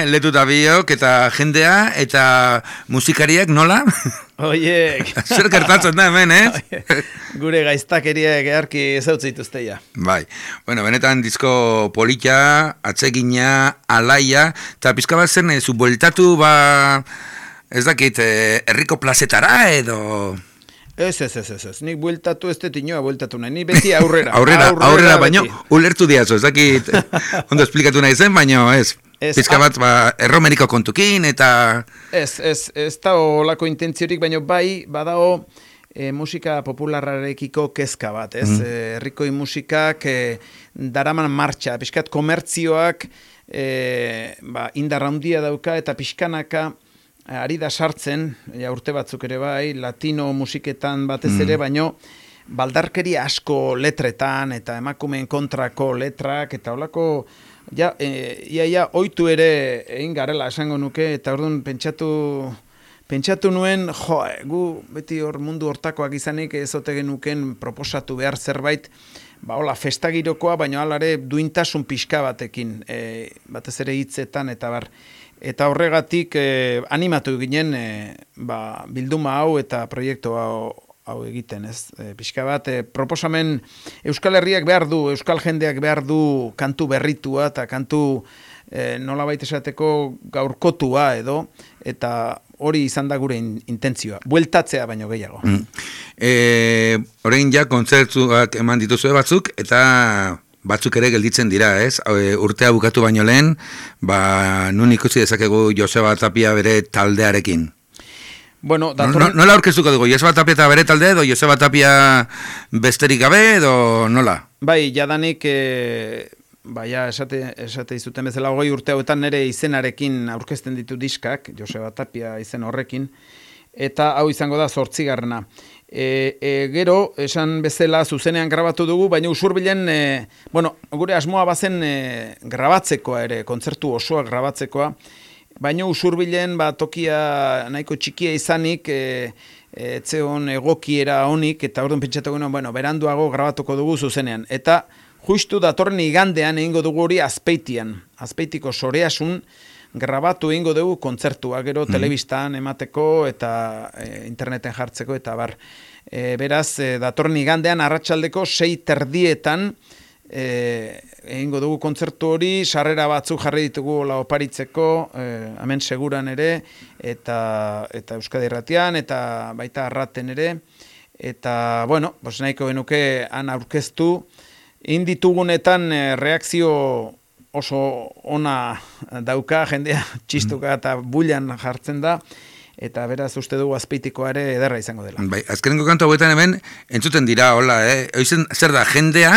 letuta biok eta jendea eta musikariak nola? Oiek. Zer gertatzen da hemen, ez? Gure gaiztakeria geharki ezautzituzte ja. Bai, bueno, benetan disko polita, atsegina, alaia, eta pizka bat zer nezu, bueltatu, ba, ez dakit, eh, herriko plazetara edo... Ez, ez, ez, ez, ez. Nik bueltatu ez detinoa bueltatu nahi. Ni beti aurrera. aurrera, aurrera, aurrera baino, ulertu diazo, ez dakit, ondo esplikatu nahi zen, baino, ez. Ez, pizka bat, ba, erromeriko kontukin, eta... Ez, ez, ez da olako intentziorik, baino bai, badao e, musika popularrarekiko kezka bat, ez? Mm. E, herrikoi musikak e, daraman martxa, pixkat komertzioak e, ba, indarra handia dauka, eta pixkanaka... Ari da sartzen, ja, urte batzuk ere bai, latino musiketan batez ere, mm. baino baldarkeria asko letretan eta emakumeen kontrako letrak eta holako, ja, e, ia, ia, oitu ere egin garela esango nuke, eta orduan pentsatu, pentsatu nuen, jo, gu beti hor mundu hortakoak izanik ezote genuken proposatu behar zerbait, ba, hola, festagirokoa, baino alare duintasun pixka batekin, e, batez ere hitzetan eta bar. Eta horregatik eh, animatu ginen eh, ba, bilduma hau eta proiektu hau, hau egiten, ez? E, pixka bat, e, proposamen Euskal Herriak behar du, Euskal jendeak behar du kantu berritua eta kantu e, nolabait esateko gaurkotua edo, eta hori izan da gure in, intentzioa. Bueltatzea baino gehiago. Mm. E, Orain ja kontzertuak eman dituzue batzuk, eta... batzuk ere gelditzen dira, ez? Urtea bukatu baino lehen, ba, nun ikusi dezakegu Joseba Tapia bere taldearekin. Bueno, datorren... no, nola aurkeztuko dugu? Joseba Tapia eta bere talde, edo Joseba Tapia besterik gabe, edo nola? Bai, jadanik, e, baia esate, esate izuten bezala, hogei urte hauetan nire izenarekin aurkezten ditu diskak, Joseba Tapia izen horrekin, eta hau izango da zortzigarrena. E, e, gero, esan bezala zuzenean grabatu dugu, baina usurbilen, e, bueno, gure asmoa bazen e, grabatzekoa ere, kontzertu osoa grabatzekoa, baina usurbilen ba, tokia nahiko txikia izanik, e, e, etzeon egokiera honik, eta orduan pentsatu genuen, bueno, beranduago grabatuko dugu zuzenean. Eta justu datorren igandean egingo dugu hori Azpeitian, Azpeitiko Soreasun, grabatu egingo dugu kontzertua, gero mm. telebistan emateko eta e, interneten jartzeko eta bar. E, beraz, e, datorren igandean arratsaldeko sei terdietan e, egingo dugu kontzertu hori, sarrera batzuk jarri ditugu la oparitzeko, e, hemen seguran ere, eta, eta Euskadi Irratian, eta baita arraten ere, eta, bueno, pues nahiko genuke han aurkeztu, inditugunetan e, reakzio oso ona dauka, jendea txistuka eta bullan jartzen da, eta beraz uste dugu Azpeitikoa ere ederra izango dela. Bai, azkenengo kantu hauetan hemen entzuten dira, hola, eh? Oizen, zer da, jendea,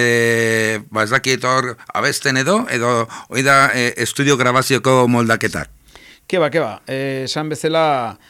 eh, ba ez dakit hor abesten edo, edo hoi da eh, estudio grabazioko moldaketak? Keba, keba, eh, esan bezala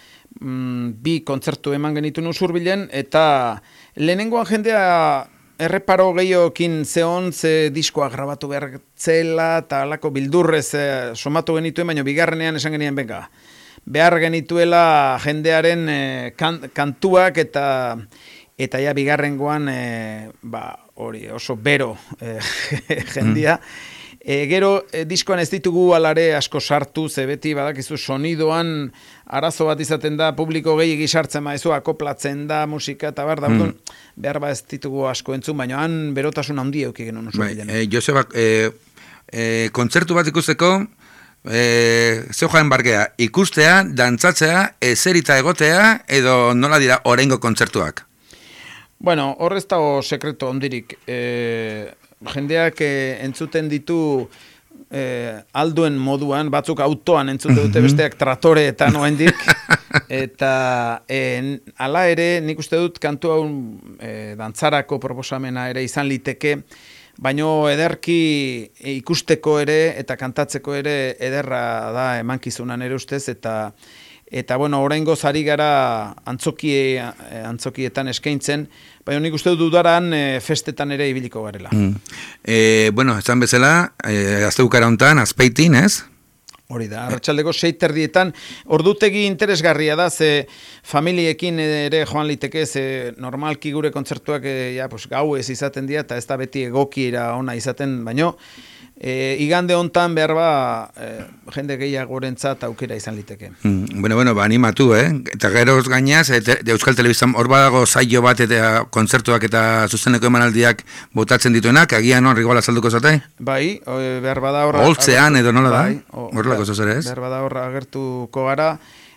mm, bi kontzertu eman genitu Usurbilen, eta lehenengoan jendea erreparo gehiokin zehon, ze diskoa grabatu behar zela, eta alako bildurrez e, somatu genituen, baina bigarrenean esan genien benga. Behar genituela jendearen e, kan, kantuak eta eta ja bigarrengoan e, ba, hori oso bero e, jendia. Mm. E, gero e, diskoan ez ditugu alare asko sartu, ze beti badakizu sonidoan arazo bat izaten da, publiko gehiagi sartzen maizu, akoplatzen da musika eta bar da, mm. behar ba ez ditugu asko entzun, baina han berotasun handi euki genuen oso bilen. E, Joseba, e, e, kontzertu bat ikusteko, e, zeu jaen bargea, ikustea, dantzatzea, ezerita egotea, edo nola dira oraingo kontzertuak? Bueno, horrez dago sekreto ondirik, e, jendeak eh, entzuten ditu eh, alduen moduan, batzuk autoan entzuten dute, besteak tratoreetan oendik, eta eh, ala ere nik uste dut kantu hau eh, dantzarako proposamena ere izan liteke, baino ederki ikusteko ere eta kantatzeko ere ederra da emankizunan ere ustez, eta Eta, bueno, oraingoz ari gara antzokie, antzokietan eskaintzen, baina nik uste dut dudaran e, festetan ere ibiliko garela. Mm. E, bueno, esan bezala, e, azteukara hontan, Azpeitin, ez? Hori da, arratsaldeko sei terdietan, ordutegi interesgarria da, ze familiekin ere joan liteke, ze normalki gure kontzertuak e, ja, pues, gauez izaten dira, eta ez da beti egokiera ona izaten, baino, E, igande hontan behar ba, e, jende gehiagorentzat aukera izan liteke. Mm, bueno, bueno, ba, animatu, eh? Eta geroz gainaz, et, Euskal Telebistan hor badago saio bat eta kontzertuak eta zuzeneko emanaldiak botatzen dituenak, agian hor igual azalduko zate? Bai, o, behar bada horra... Holtzean edo nola bai, da? Horrelako zozere ez? Behar bada horra agertuko gara,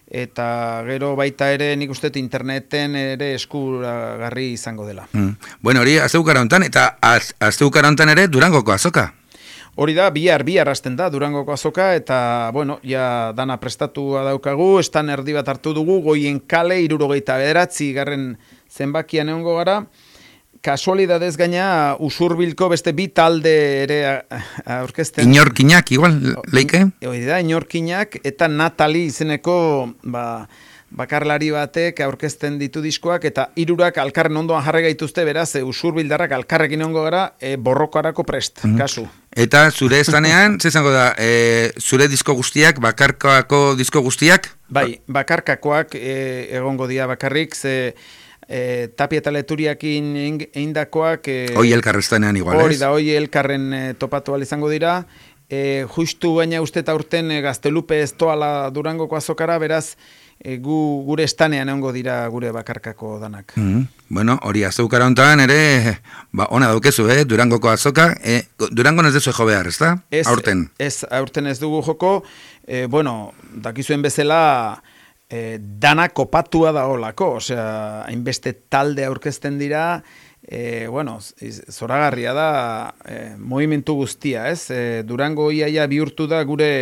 eta gero baita ere nik uste interneten ere eskuragarri izango dela. Mm. Bueno, hori asteukara hontan, eta az, asteukara hontan ere Durangoko azoka. Hori da, bihar, bihar hasten da, Durangoko azoka, eta, bueno, ja dana prestatua daukagu, estan erdi bat hartu dugu, Goien kale, hirurogeita bederatzi, garren zenbakian egongo gara, kasualidadez gaina Usurbilko beste bi talde ere aurkezten. Inorkinak, igual, leike? Hori da, Inorkinak, eta Natali izeneko, ba, bakarlari batek aurkezten ditu diskoak, eta hirurak alkarren ondoan jarri gaituzte, beraz, e, Usurbildarrak alkarrekin ongo gara, e, borrokarako prest, mm. kasu. Eta zure estanean, zezango da, e, zure disko guztiak, bakarkako disko guztiak? Bai, bakarkakoak e, egongo dira bakarrik, ze e, Tapia eta Leturiakin eindakoak... E, hoi elkarrestanean igual, ez? Hori da, hoi elkarren e, topatu ahal izango dira, e, justu baina uste eta urten e, Gaztelupe ez toala Durangoko azokara, beraz, E, gu, gure estanean egongo dira gure bakarkako danak. Mm, bueno, hori azoukara hontan ere, ba, ona daukezu, eh? Durangoko azoka, eh? Durangon ez dezu jo behar, ez da? Ez, aurten. Ez, aurten ez dugu joko, e, bueno, dakizuen bezala, e, dana kopatua da olako, osea, hainbeste talde aurkezten dira, e, bueno, zoragarria da, e, movimentu guztia, ez? E, Durango iaia bihurtu da gure...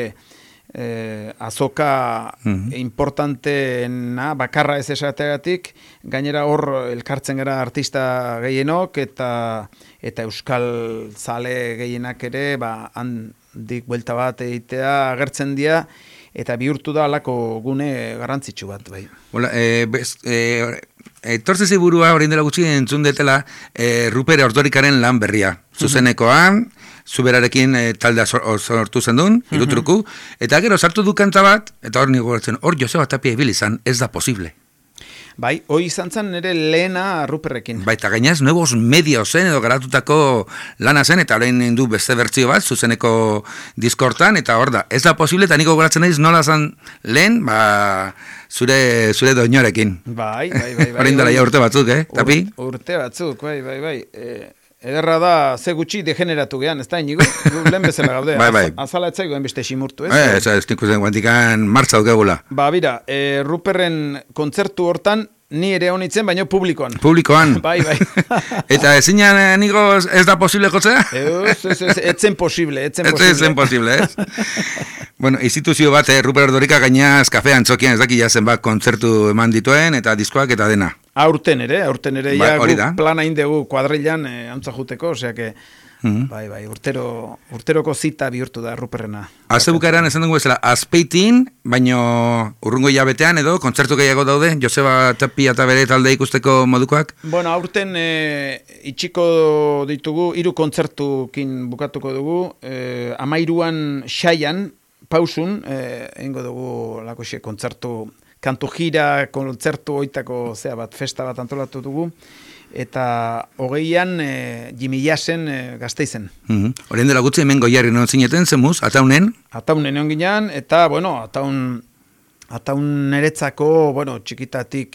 Eh, azoka mm-hmm. importanteena bakarra ez esateagatik, gainera hor elkartzen gara artista gehienok eta eta euskal zale gehienak ere ba, handik buelta bat egitea agertzen dira eta bihurtu da alako gune garrantzitsu bat. Bai. Hola, e, bez, e, etortzezi burua orain dela gutxi entzun detela e, Ruper Ordorikaren lan berria. Zuzenekoan, Zuberarekin e, taldea sortu zen duen, irutruku, eta gero sartu du kanta bat, eta hor nigo gertzen, hor Joseba Tapia ibil izan, ez da posible. Bai, hoi izan zen nire lehena Ruperrekin. Bai, eta gainaz, nuevos medios zen, edo garatutako lana zen, eta orain du beste bertzio bat, zuzeneko diskortan, eta hor da, ez da posible, eta niko goratzen naiz nola zen lehen, ba, zure, zure doinorekin. Bai, bai, bai. bai Orain dara ja urte batzuk, eh, Tapi? Ur, urte batzuk, bai, bai, bai. E, ederra da, ze gutxi degeneratu gehan, ez da inigo? Lehen bezala gaude, bai, bai. azala etzai goen beste simurtu, ez? Eh, ez, ez, nik uzen guantikan martza dukegula. Ba, bira, e, Ruperren kontzertu hortan, ni ere honitzen, baino publikoan. Publikoan. Bai, bai. Eta ezinan nigo ez da posible jotzea? Ez, ez, ez, etzen posible, etzen ez posible. Etzen posible, ez? Bueno, instituzio bat, eh, Ruper Ordorika gainaz kafean txokian ez daki jazen bat kontzertu eman dituen, eta diskoak eta dena. Aurten ere, aurten ere, ba, ja, gu plana indegu kuadrilan e, antza juteko, osea que, mm-hmm. bai, bai, urtero, urteroko zita bihurtu da Ruperrena. Azte bukaeran esan dugu ezela, azpeitin, baino urrungo hilabetean edo, kontzertu gehiago daude, Joseba Tapia eta bere talde ikusteko modukoak? Bueno, aurten e, itxiko ditugu, hiru kontzertukin bukatuko dugu, e, amairuan xaian, pausun, e, eingo dugu lakoxe kontzertu, kantu gira, kontzertu oitako zea bat, festa bat antolatu dugu, eta hogeian e, Jimmy Jassen e, Gasteizen. Mm-hmm. Horien dela gutzi hemen goiarri non zineten, zemuz, ataunen? Ataunen egon ginean, eta, bueno, ataun, ataun neretzako, bueno, txikitatik,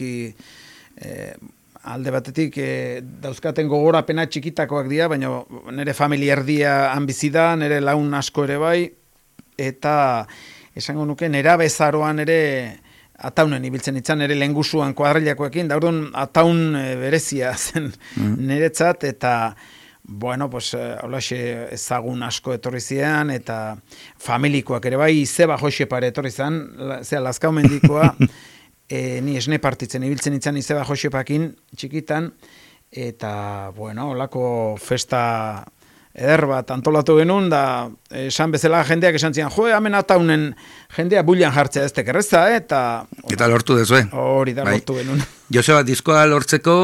e, alde batetik, e, dauzkaten gogorapena txikitakoak dira, baina nire familia erdia hanbizida, nire laun asko ere bai, eta esango nuke nera bezaroan ere ataunen ibiltzen itzan ere lengusuan kuadrilakoekin, da orduan ataun e, berezia zen mm. niretzat, eta bueno, pues, holaxe ezagun asko etorri zian, eta familikoak ere bai, Zeba Josepare etorri zan, la, zera Lazkaumendikoa, e, ni esne partitzen ibiltzen itzan Zeba Josepakin txikitan, eta bueno, holako festa eder bat antolatu genuen, da esan bezala jendeak esan zian, jo, hemen ataunen jendea bulian jartzea ez tekerreza, eta... Eta lortu dezue. Hori da, bai. Lortu genuen. Joseba, diskoa lortzeko,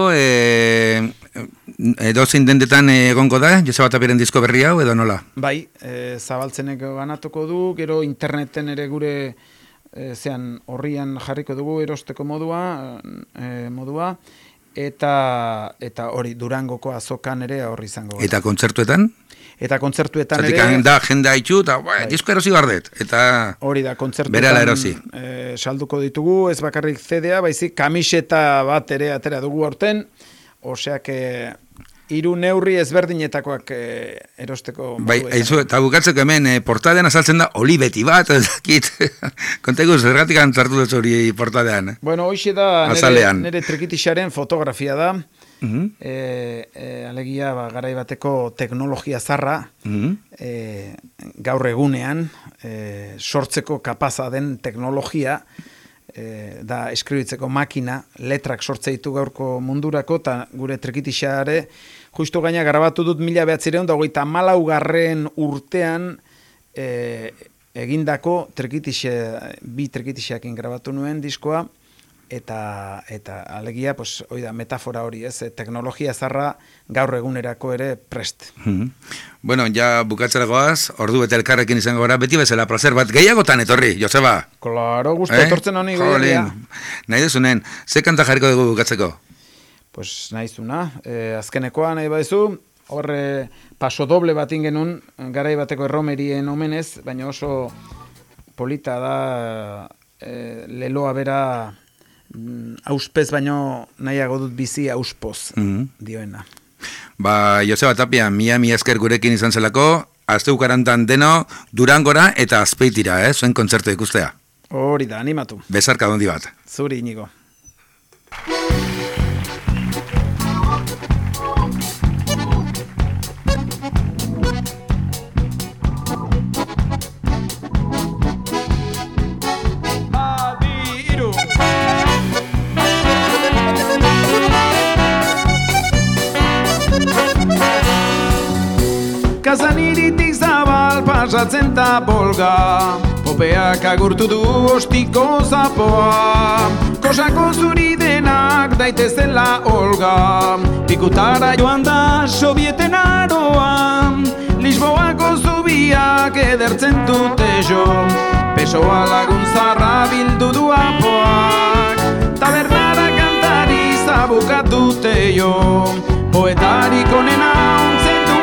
e, edo zein dendetan egongo da, Joseba Tapiaren disko berri hau, edo nola? Bai, e, zabaltzenek ganatuko du, gero interneten ere gure e, zean horrian jarriko dugu erosteko modua, e, modua, eta eta hori Durangoko azokan ere horri izango. Eta kontzertuetan? Eta kontzertuetan Zatik ere... da jendea itxu, eta bai, disko erosi bardet. Eta hori da, kontzertuetan berala erosi. E, salduko ditugu, ez bakarrik C D A, baizik kamiseta bat ere atera dugu aurten, oseak hiru neurri ezberdinetakoak e, erosteko... Bai, aizu, eta bukatzeko hemen, e, portadean azaltzen da olibeti bat, ez dakit, kontegu zergatik antzartu dut hori portadean. Eh? Bueno, hoxe da nire, nire trikitixaren fotografia da, uh-huh. e, e, alegia ba, garai bateko teknologia zarra, uh-huh. e, gaur egunean, e, sortzeko kapaza den teknologia, e, da eskribitzeko makina, letrak sortze ditu gaurko mundurako, eta gure trikitixare, justu gaina grabatu dut mila behatzireun, da hogeita malaugarren urtean e, egindako trikitixe, bi trikitixeakin grabatu nuen diskoa, eta eta alegia, pues, oida, metafora hori, ez, teknologia zarra gaur egunerako ere prest. Mm-hmm. Bueno, ja bukatzera goaz, ordu bete elkarrekin izango gara, beti bezala placer bat, gehiagotan etorri, Joseba? Claro, gustu, eh? Etortzen honi gehiagia. Nahi dezunen, ze kanta jarriko dugu bukatzeko? Pues nahizuna, eh, azkenekoa nahi baizu, horre paso doble bat ingenun, garai bateko erromerien omenez, baina oso polita da, eh, leloa bera, auspez baino nahiago dut bizi auspoz mm-hmm. dioena. Ba, Joseba Tapia, mia mia esker gurekin izan zelako, azte ukarantan deno, Durangora eta Azpeitira, eh, zuen kontzertu ikustea. Hori da, animatu. Bezarka dondi bat. Zuri, Inigo. Kazaniritik zabal pasatzen ta bolga, popeak agurtu du ostiko zapoa. Kosako zuri denak daitezela olga, pikutara joan da sobieten aroa. Lisboako zubiak edertzen dute jo, pesoa lagun zarra bildu du apoak. Tabernara kantari zabukatute jo, poetarik onena ontzen du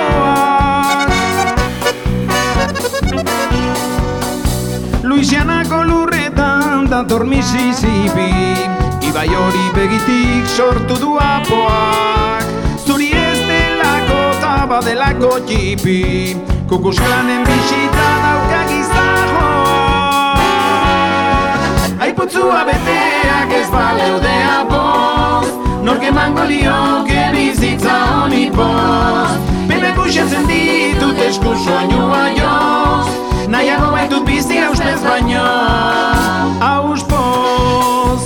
Luisianako lurretan dator Mississippi, ibai hori begitik sortu du apoak. Zuri ez delako taba delako txipi, kukusklanen bisita daukak izahoak. Aiputzua beteak ez baleudea boz, nork emango lioke bizitza honi poz. Bebe kuxatzen ditut esku soinua joz, nahiago baitut bizi auspez baino, auspoz.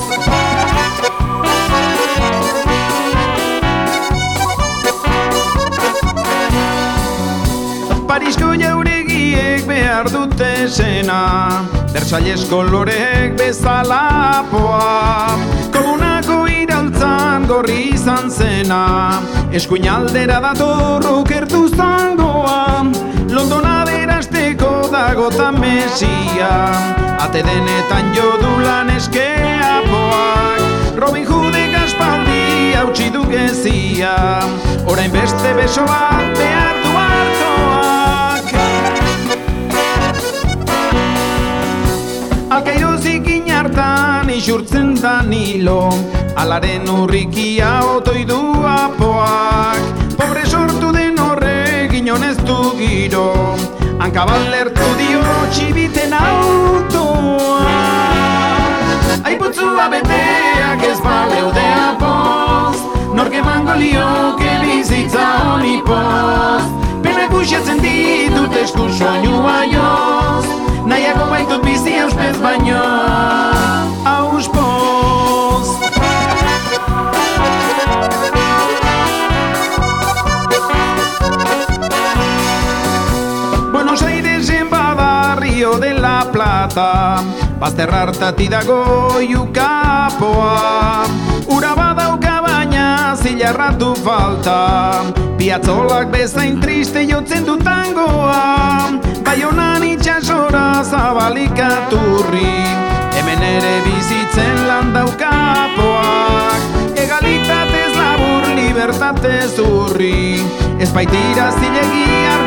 Parisko jauregiek behar dute sena, Bersailesko lorek bezala poa. Komunako iraultzan gorri izan zena, eskuinaldera dator okertu zangoa. Londona berasteko dago mesia, ate denetan jodulan eskeapoak. Robin Hoodek aspaldi hautsi du gezia, orain beste beso bat behar du hartoak. Alkairozik inartan isurtzen da nilo, alaren urrikia otoi du apoak. Pobre sortu den horrek inonez du giro, hankabal lertu dio txibiten autoa. Aiputzua beteak ez baleudea poz, nork emango lioke bizitza honi poz. Pena kuxatzen ditut esku soinua joz, nahiago baitut bizi auspez baino, auspoz. Buenos Airesen bada Rio de la Plata, bazterrartati dago iukapoa. Ura badauka baina zilarratu falta, piatzolak bezain triste jotzen du tangoa. Baionan itxasora zabalikaturri, hemen ere bizitzen lan daukapoak. Egalitatez labur, libertatez urri, ez baitira zilegi hartu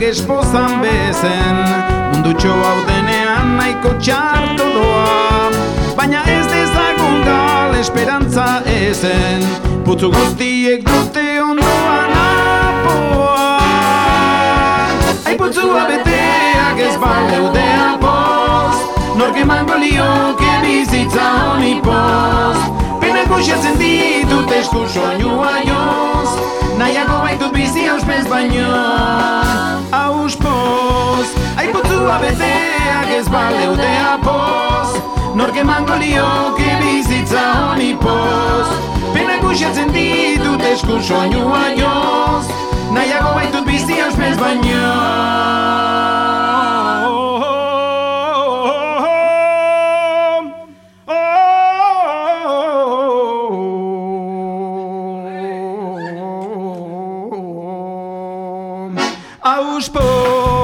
gespozan bezen, mundutxo hau denean nahiko txarto doa, baina ez dezagun gal esperantza ezen, putzu guztiek dute ondoan apoa. Ai putzua beteak ez baleude apoz, nork emango lioke bizitza honi poz, penak uxatzen ditut esku soinua joz, nahiago baitut bizi auspez baino, auspoz. Ai putzua beteak ez baleude apoz, nork emango lioke bizitza honi poz, penak uxatzen ditut esku soinua joz, nahiago baitut bizi auspez baino. Auspoz.